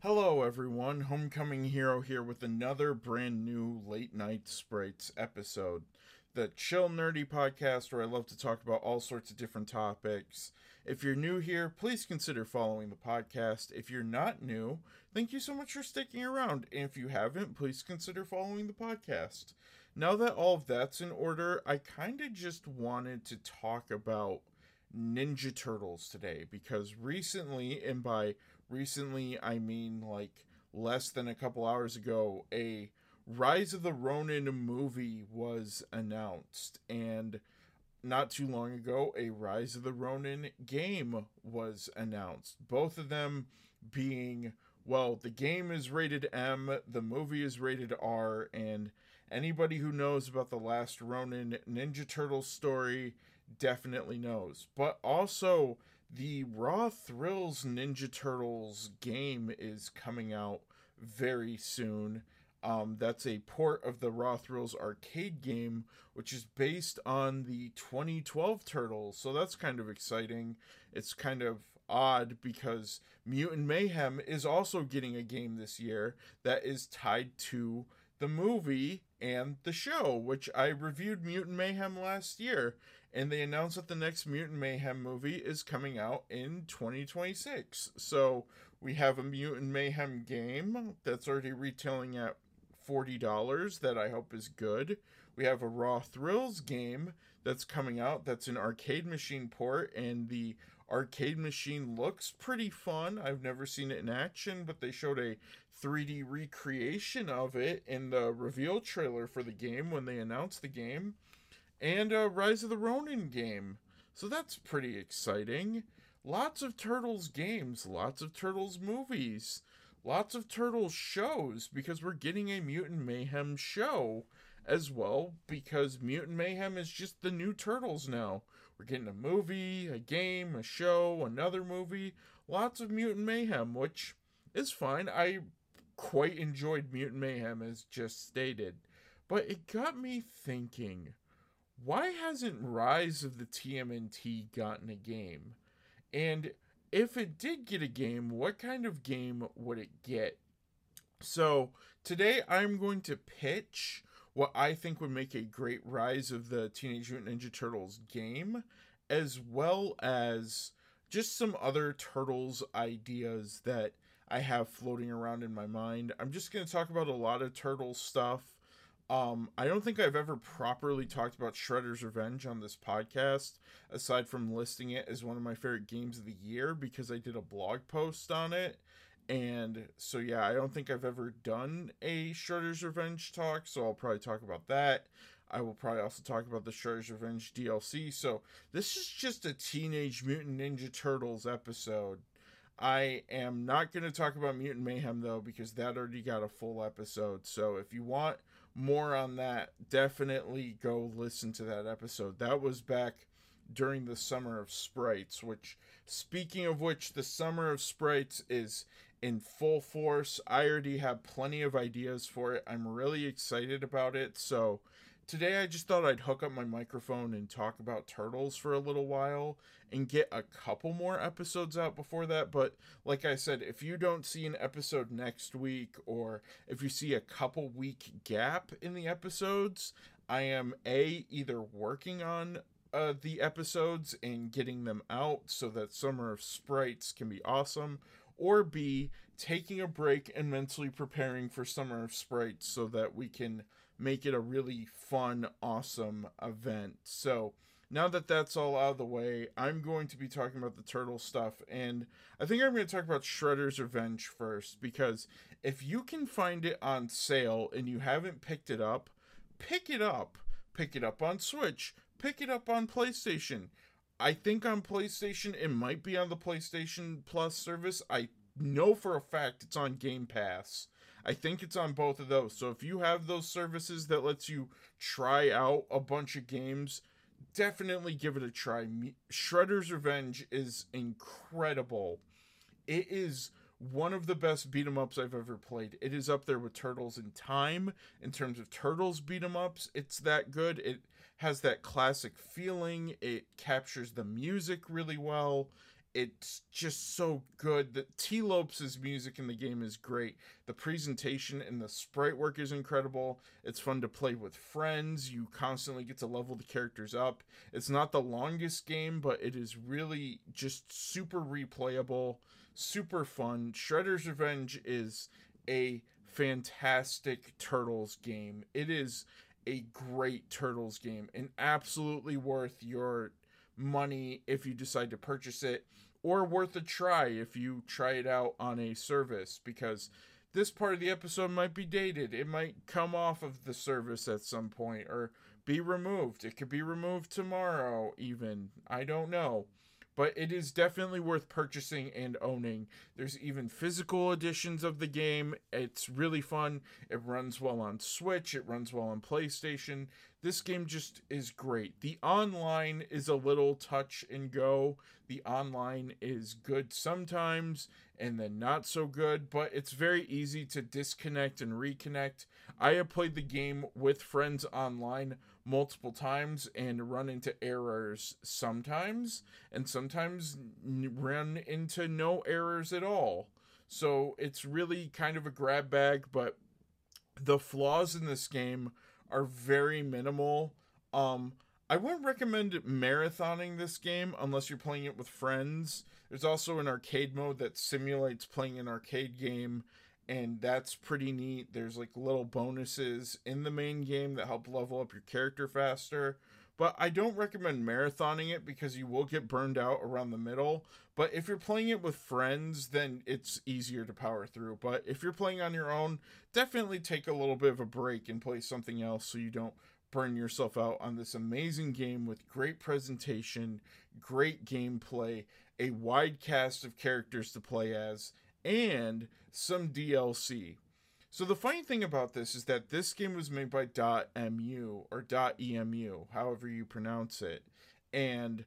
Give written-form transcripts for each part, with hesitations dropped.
Hello, everyone. Homecoming Hero here with another brand new Late Night Sprites episode. The chill, nerdy podcast where I love to talk about all sorts of different topics. If you're new here, please consider following the podcast. If you're not new, thank you so much for sticking around. And if you haven't, please consider following the podcast. Now that all of that's in order, I kind of just wanted to talk about Ninja Turtles today because recently, and by recently I mean like less than a couple hours ago, a Rise of the Ronin movie was announced, and not too long ago, a Rise of the Ronin game was announced. Both of them being, well, the game is rated M, the movie is rated R, and anybody who knows about the last Ronin Ninja Turtles story definitely knows. But also, the Raw Thrills Ninja Turtles game is coming out very soon. That's a port of the Raw Thrills arcade game, which is based on the 2012 Turtles. So that's kind of exciting. It's kind of odd because Mutant Mayhem is also getting a game this year that is tied to the movie and the show, which I reviewed Mutant Mayhem last year, and they announced that the next Mutant Mayhem movie is coming out in 2026. So we have a Mutant Mayhem game that's already retailing at $40 that I hope is good. We have a Raw Thrills game that's coming out that's an arcade machine port, and the arcade machine looks pretty fun. I've never seen it in action, but they showed a 3D recreation of it in the reveal trailer for the game when they announced the game. And a Rise of the Ronin game. So that's pretty exciting. Lots of Turtles games, lots of Turtles movies, lots of Turtles shows, because we're getting a Mutant Mayhem show as well, because Mutant Mayhem is just the new Turtles now. We're getting a movie, a game, a show, another movie, lots of Mutant Mayhem, which is fine. I quite enjoyed Mutant Mayhem, as just stated. But it got me thinking, why hasn't Rise of the TMNT gotten a game? And if it did get a game, what kind of game would it get? So today I'm going to pitch what I think would make a great Rise of the Teenage Mutant Ninja Turtles game, as well as just some other Turtles ideas that I have floating around in my mind. I'm just going to talk about a lot of Turtles stuff. I don't think I've ever properly talked about Shredder's Revenge on this podcast, aside from listing it as one of my favorite games of the year because I did a blog post on it. And so, yeah, I don't think I've ever done a Shredder's Revenge talk, so I'll probably talk about that. I will probably also talk about the Shredder's Revenge DLC. So, this is just a Teenage Mutant Ninja Turtles episode. I am not going to talk about Mutant Mayhem, though, because that already got a full episode. So, if you want more on that, definitely go listen to that episode. That was back during the Summer of Sprites, which, speaking of which, the Summer of Sprites is in full force. I already have plenty of ideas for it. I'm really excited about it. So today I just thought I'd hook up my microphone and talk about Turtles for a little while and get a couple more episodes out before that. But like I said, if you don't see an episode next week, or if you see a couple week gap in the episodes, I am either working on the episodes and getting them out so that Summer of Sprites can be awesome, or B, taking a break and mentally preparing for Summer of Sprites so that we can make it a really fun, awesome event. So now that that's all out of the way, I'm going to be talking about the Turtle stuff, and I think I'm going to talk about Shredder's Revenge first, because if you can find it on sale and you haven't picked it up, pick it up. Pick it up on Switch. Pick it up on PlayStation. I think on PlayStation it might be on the PlayStation Plus service. I know for a fact it's on Game Pass. I think it's on both of those. So if you have those services that lets you try out a bunch of games, definitely give it a try. Shredder's Revenge is incredible. It is one of the best beat 'em ups I've ever played. It is up there with Turtles in Time in terms of Turtles beat 'em ups. It's that good. It has that classic feeling. It captures the music really well. it's just so good. The T. Lopes' music in the game is great. The presentation and the sprite work is incredible. It's fun to play with friends. You constantly get to level the characters up. It's not the longest game, but it is really just super replayable, super fun. Shredder's Revenge is a fantastic Turtles game. It is a great Turtles game and absolutely worth your money if you decide to purchase it, or worth a try if you try it out on a service, because this part of the episode might be dated. It might come off of the service at some point or be removed. It could be removed tomorrow even. I don't know. But it is definitely worth purchasing and owning. There's even physical editions of the game. It's really fun. It runs well on Switch. It runs well on PlayStation. This game just is great. The online is a little touch and go. The online is good sometimes and then not so good, but it's very easy to disconnect and reconnect. I have played the game with friends online multiple times and run into errors sometimes, and sometimes run into no errors at all. So it's really kind of a grab bag, but the flaws in this game are very minimal. I wouldn't recommend marathoning this game unless you're playing it with friends. There's also an arcade mode that simulates playing an arcade game, and that's pretty neat. There's like little bonuses in the main game that help level up your character faster. But I don't recommend marathoning it because you will get burned out around the middle. But if you're playing it with friends, then it's easier to power through. But if you're playing on your own, definitely take a little bit of a break and play something else so you don't burn yourself out on this amazing game with great presentation, great gameplay, a wide cast of characters to play as, and some DLC. So the funny thing about this is that this game was made by .mu or .emu, however you pronounce it. And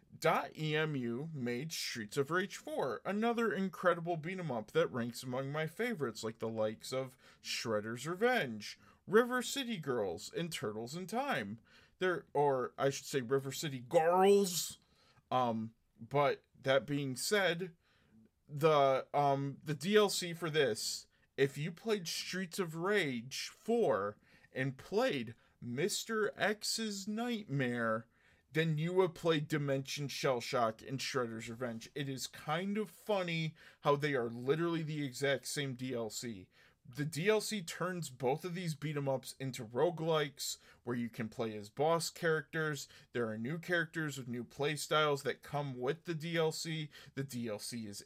.emu made Streets of Rage 4, another incredible beat 'em up that ranks among my favorites, like the likes of Shredder's Revenge, River City Girls, and Turtles in Time. Or I should say River City Girls. But that being said, the DLC for this, if you played Streets of Rage 4 and played Mr. X's Nightmare, then you would play Dimension Shell Shock and Shredder's Revenge. It is kind of funny how they are literally the exact same DLC. The DLC turns both of these beat 'em ups into roguelikes where you can play as boss characters. There are new characters with new playstyles that come with the DLC. The DLC is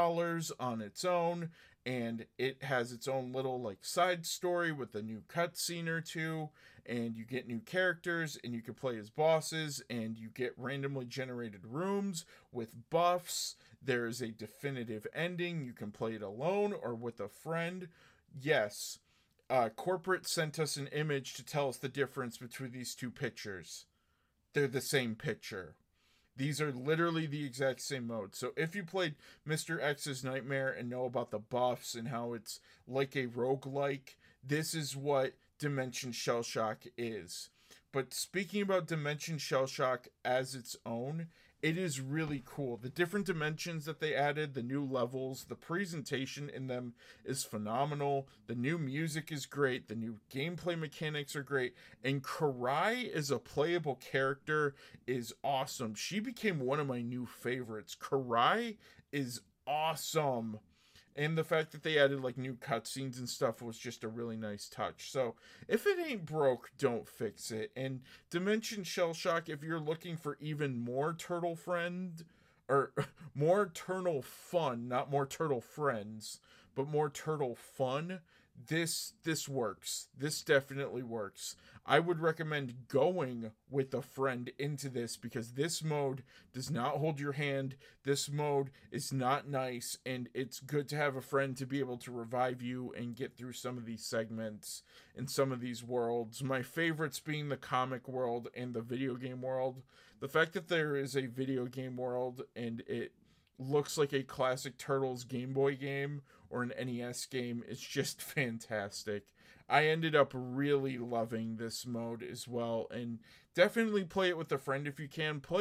$8 on its own, and it has its own little like side story with a new cutscene or two, and you get new characters and you can play as bosses, and you get randomly generated rooms with buffs. There is a definitive ending. You can play it alone or with a friend. Yes, corporate sent us an image to tell us the difference between these two pictures. They're the same picture. These are literally the exact same mode. So if you played Mr. X's Nightmare and know about the buffs and how it's like a roguelike, this is what Dimension Shell Shock is. But speaking about Dimension Shell Shock as its own, it is really cool. The different dimensions that they added, the new levels, the presentation in them is phenomenal. The new music is great. The new gameplay mechanics are great. And Karai as a playable character is awesome. She became one of my new favorites. Karai is awesome. And the fact that they added like new cutscenes and stuff was just a really nice touch. So if it ain't broke, don't fix it. And Dimension Shell Shock, if you're looking for even more turtle friend, or more turtle fun, not more turtle friends, but more turtle fun, this works. This definitely works. I would recommend going with a friend into this because this mode does not hold your hand. This mode is not nice, and it's good to have a friend to be able to revive you and get through some of these segments and some of these worlds. My favorites being the comic world and the video game world. The fact that there is a video game world and it looks like a classic Turtles Game Boy game or an NES game is just fantastic. I ended up really loving this mode as well, and definitely play it with a friend if you can. Play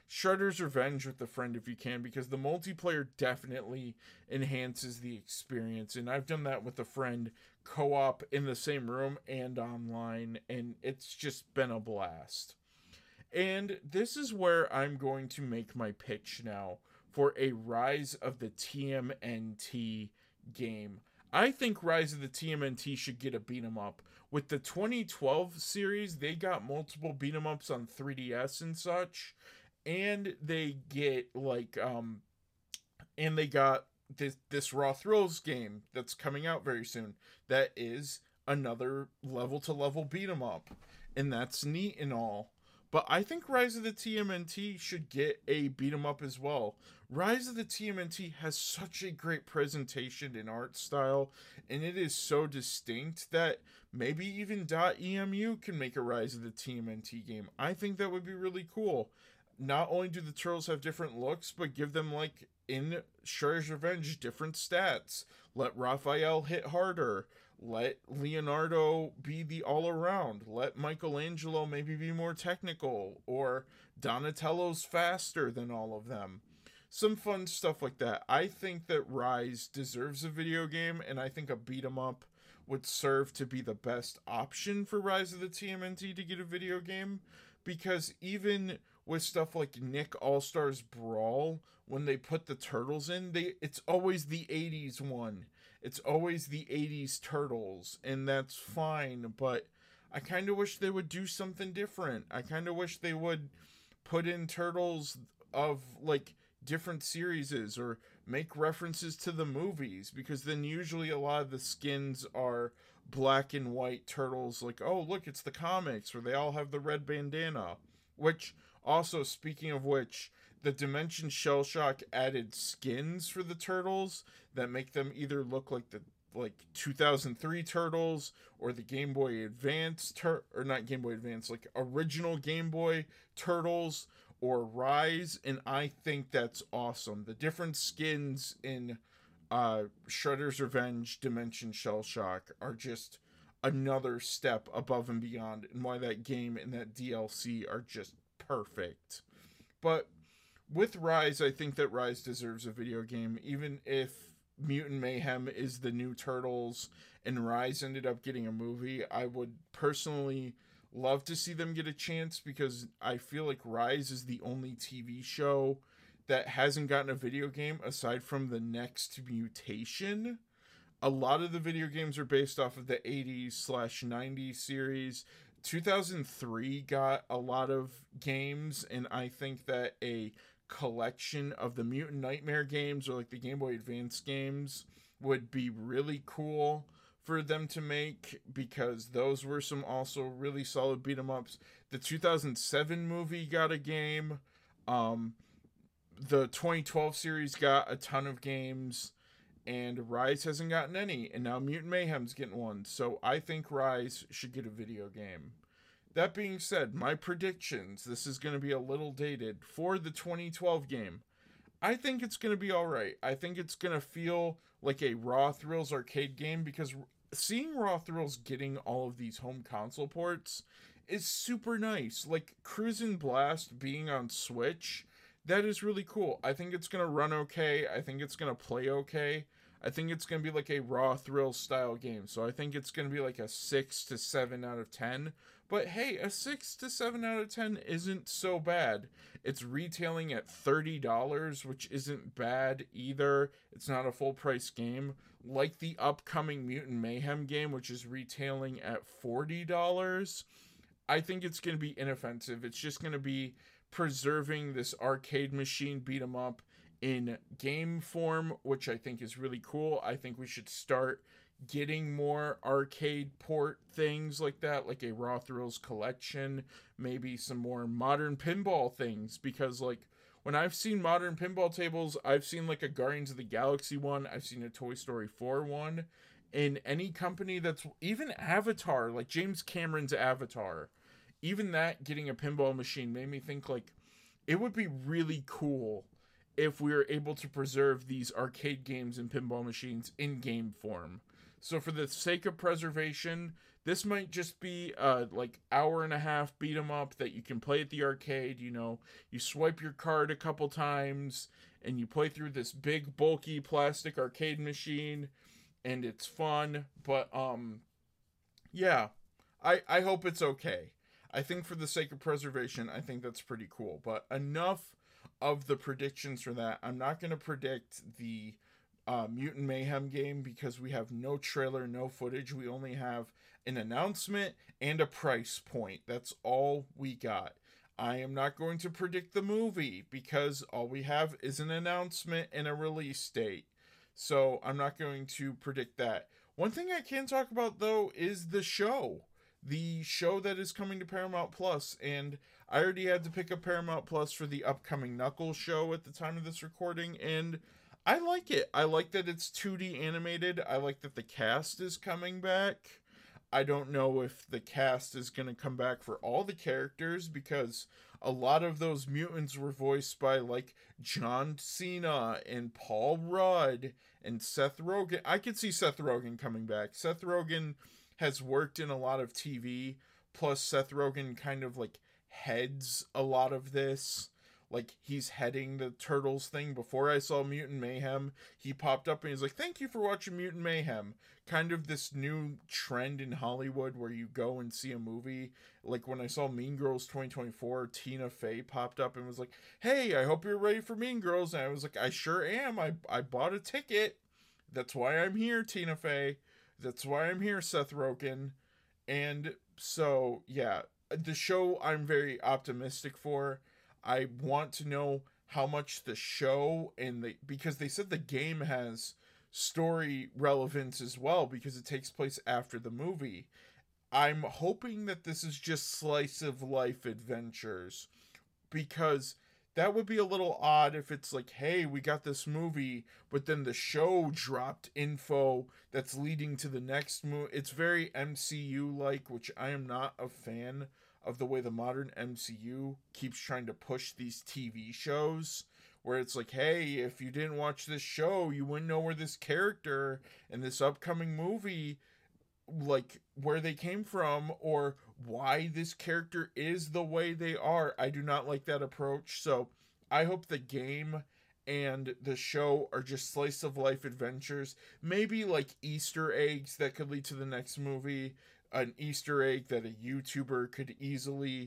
Shredder's Revenge with a friend if you can, because the multiplayer definitely enhances the experience. And I've done that with a friend, co-op in the same room and online, and it's just been a blast. And this is where I'm going to make my pitch now for a Rise of the TMNT game. I think Rise of the TMNT should get a beat 'em up. With the 2012 series, they got multiple beat 'em ups on 3DS and such, and they get and they got this Raw Thrills game that's coming out very soon. That is another level to level beat 'em up, and that's neat and all. But I think Rise of the TMNT should get a beat 'em up as well. Rise of the TMNT has such a great presentation and art style, and it is so distinct that maybe even .emu can make a Rise of the TMNT game. I think that would be really cool. Not only do the turtles have different looks, but give them, like in Shredder's Revenge, different stats. Let Raphael hit harder. Let Leonardo be the all around. Let Michelangelo maybe be more technical. Or Donatello's faster than all of them. Some fun stuff like that. I think that Rise deserves a video game, and I think a beat 'em up would serve to be the best option for Rise of the TMNT to get a video game. Because even with stuff like Nick All-Stars Brawl, when they put the turtles in, it's always the 80s one. It's always the 80s turtles, and that's fine, but I kind of wish they would do something different. I kind of wish they would put in turtles of, like, different series or make references to the movies, because then usually a lot of the skins are black and white turtles, like, oh, look, it's the comics, where they all have the red bandana. Which, also, speaking of which, the Dimension Shell Shock added skins for the turtles that make them either look like the 2003 turtles or the Game Boy Advance or not Game Boy Advance, like original Game Boy turtles or Rise, and I think that's awesome. The different skins in Shredder's Revenge, Dimension Shell Shock are just another step above and beyond, and why that game and that DLC are just perfect. But with Rise, I think that Rise deserves a video game, even if Mutant Mayhem is the new Turtles and Rise ended up getting a movie. I would personally love to see them get a chance, because I feel like Rise is the only TV show that hasn't gotten a video game aside from the Next Mutation. A lot of the video games are based off of the 80s/90s series. 2003 got a lot of games, and I think that a collection of the Mutant Nightmare games or like the Game Boy Advance games would be really cool for them to make, because those were some also really solid beat 'em ups. The 2007 movie got a game. The 2012 series got a ton of games, and Rise hasn't gotten any, and now Mutant Mayhem's getting one. So I think Rise should get a video game. That being said, my predictions, this is going to be a little dated, for the 2012 game. I think it's going to be alright. I think it's going to feel like a Raw Thrills arcade game, because seeing Raw Thrills getting all of these home console ports is super nice. Like Cruisin' Blast being on Switch, that is really cool. I think it's going to run okay. I think it's going to play okay. I think it's going to be like a Raw Thrills style game. So I think it's going to be like a 6 to 7 out of 10. But hey, a 6 to 7 out of 10 isn't so bad. It's retailing at $30, which isn't bad either. It's not a full price game. Like the upcoming Mutant Mayhem game, which is retailing at $40. I think it's going to be inoffensive. It's just going to be preserving this arcade machine beat 'em up in game form, which I think is really cool. I think we should start getting more arcade port things like that, like a Raw Thrills collection, maybe some more modern pinball things, because like when I've seen modern pinball tables, I've seen like a Guardians of the Galaxy one, I've seen a Toy Story 4 one, and any company that's, even Avatar, like James Cameron's Avatar, even that getting a pinball machine made me think like it would be really cool if we were able to preserve these arcade games and pinball machines in game form. So for the sake of preservation, this might just be like hour and a half beat 'em up that you can play at the arcade. You know, you swipe your card a couple times and you play through this big bulky plastic arcade machine, and it's fun. But yeah, I hope it's okay. I think for the sake of preservation, I think that's pretty cool. But enough of the predictions for that. I'm not going to predict the Mutant Mayhem game because we have no trailer, no footage. We only have an announcement and a price point. That's all we got. I am not going to predict the movie because all we have is an announcement and a release date. So I'm not going to predict that. One thing I can talk about though is the show. The show that is coming to Paramount Plus, and I already had to pick up Paramount Plus for the upcoming Knuckles show at the time of this recording, and I like it. I like that it's 2D animated. I like that the cast is coming back. I don't know if the cast is going to come back for all the characters because a lot of those mutants were voiced by like John Cena and Paul Rudd and Seth Rogen. I could see Seth Rogen coming back. Seth Rogen has worked in a lot of TV, plus Seth Rogen kind of like heads a lot of this. Like, he's heading the Turtles thing. Before I saw Mutant Mayhem, he popped up and he's like, thank you for watching Mutant Mayhem. Kind of this new trend in Hollywood where you go and see a movie. Like, when I saw Mean Girls 2024, Tina Fey popped up and was like, hey, I hope you're ready for Mean Girls. And I was like, I sure am. I bought a ticket. That's why I'm here, Tina Fey. That's why I'm here, Seth Rogen. And so, yeah, the show I'm very optimistic for. I want to know how much the show because they said the game has story relevance as well because it takes place after the movie. I'm hoping that this is just slice of life adventures because that would be a little odd if it's like, hey, we got this movie, but then the show dropped info that's leading to the next movie. It's very MCU like, which I am not a fan of the way the modern MCU keeps trying to push these TV shows where it's like, hey, if you didn't watch this show, you wouldn't know where this character and this upcoming movie, like, where they came from or why this character is the way they are. I do not like that approach. So I hope the game and the show are just slice of life adventures, maybe like Easter eggs that could lead to the next movie, an Easter egg that a YouTuber could easily,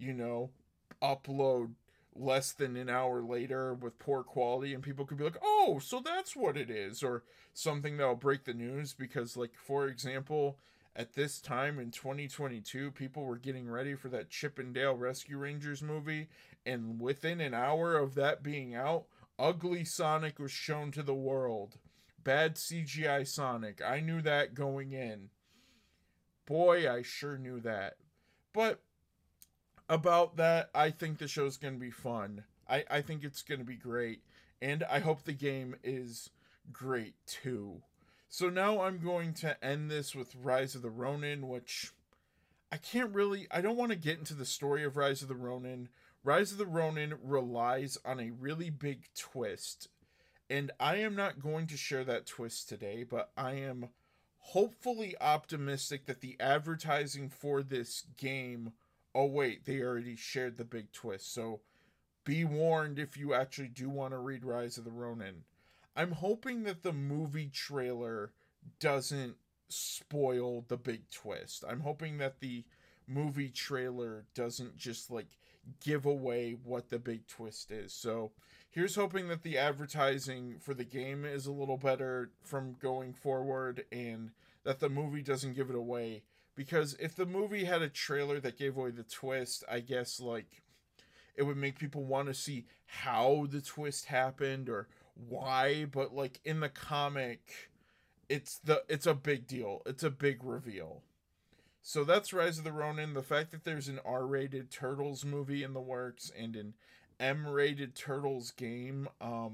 upload less than an hour later with poor quality, and people could be like, oh, so that's what it is, or something that'll break the news. Because, like, for example, at this time in 2022, people were getting ready for that Chip and Dale Rescue Rangers movie, and within an hour of that being out, ugly Sonic was shown to the world. Bad CGI Sonic. I knew that going in. Boy, I sure knew that. But about that, I think the show's going to be fun. I think it's going to be great. And I hope the game is great too. So now I'm going to end this with Rise of the Ronin, which I don't want to get into the story of Rise of the Ronin. Rise of the Ronin relies on a really big twist. And I am not going to share that twist today, but I am hopefully optimistic that the advertising for this game, oh wait, they already shared the big twist, so be warned if you actually do want to read Rise of the Ronin. I'm hoping that the movie trailer doesn't spoil the big twist. I'm hoping that the movie trailer doesn't just like give away what the big twist is. So here's hoping that the advertising for the game is a little better from going forward and that the movie doesn't give it away. Because if the movie had a trailer that gave away the twist, I guess like it would make people want to see how the twist happened or why. But like in the comic, it's a big deal. It's a big reveal. So that's Rise of the Ronin. The fact that there's an R-rated Turtles movie in the works and an M-rated Turtles game,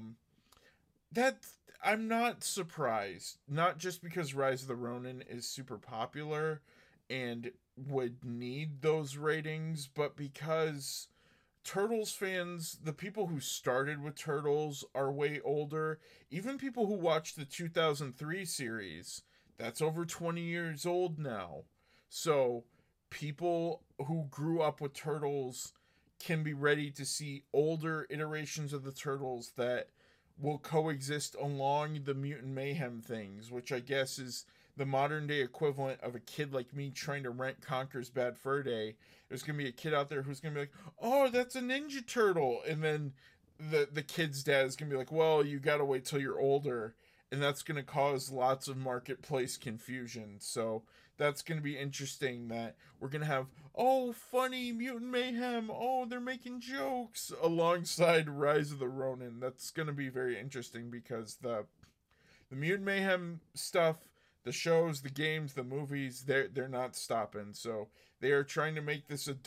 that I'm not surprised. Not just because Rise of the Ronin is super popular and would need those ratings, but because Turtles fans, the people who started with Turtles, are way older. Even people who watched the 2003 series, that's over 20 years old now. So people who grew up with Turtles can be ready to see older iterations of the Turtles that will coexist along the Mutant Mayhem things, which I guess is the modern day equivalent of a kid like me trying to rent Conker's Bad Fur Day. There's gonna be a kid out there who's gonna be like, "Oh, that's a Ninja Turtle," and then the kid's dad is gonna be like, "Well, you gotta wait till you're older," and that's gonna cause lots of marketplace confusion. So that's gonna be interesting. That we're gonna have, oh, funny Mutant Mayhem. Oh, they're making jokes alongside Rise of the Ronin. That's gonna be very interesting because the Mutant Mayhem stuff, the shows, the games, the movies, they're not stopping. So they are trying to make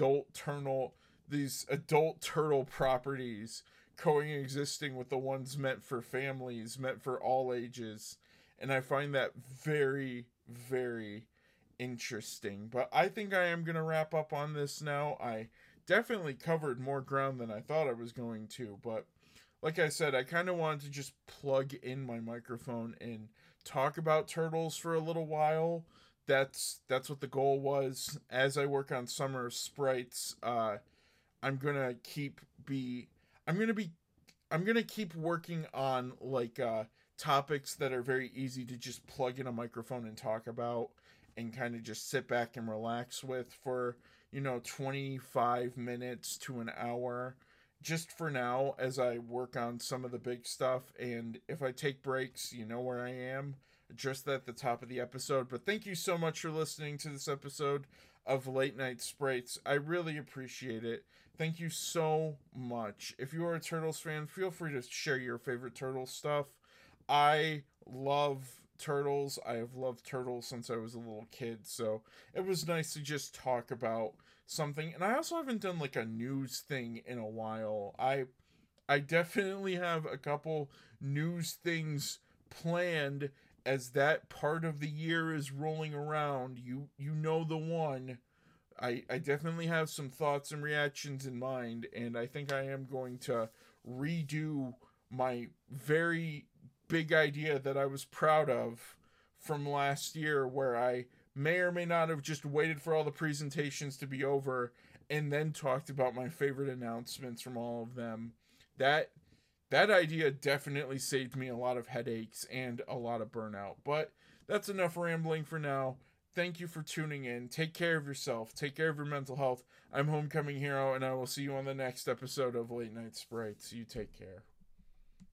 these adult turtle properties coexisting with the ones meant for families, meant for all ages. And I find that very, very interesting. But I think I am going to wrap up on this now. I definitely covered more ground than I thought I was going to, but like I said, I kind of wanted to just plug in my microphone and talk about Turtles for a little while. That's what the goal was. As I work on Summer Sprites, I'm gonna keep be I'm gonna be I'm gonna keep working on like topics that are very easy to just plug in a microphone and talk about, and kind of just sit back and relax with for 25 minutes to an hour, just for now, as I work on some of the big stuff. And if I take breaks, you know where I am, just at the top of the episode. But thank you so much for listening to this episode of Late Night Sprites. I really appreciate it. Thank you so much. If you are a Turtles fan, feel free to share your favorite Turtles stuff. I love Turtles. I have loved Turtles since I was a little kid, so it was nice to just talk about something. And I also haven't done like a news thing in a while. I definitely have a couple news things planned as that part of the year is rolling around. You know the one. I definitely have some thoughts and reactions in mind, and I think I am going to redo my very big idea that I was proud of from last year, where I may or may not have just waited for all the presentations to be over and then talked about my favorite announcements from all of them. That idea definitely saved me a lot of headaches and a lot of burnout. But that's enough rambling for now. Thank you for tuning in. Take care of yourself. Take care of your mental health. I'm Homecoming Hero, and I will see you on the next episode of Late Night Sprites. You take care.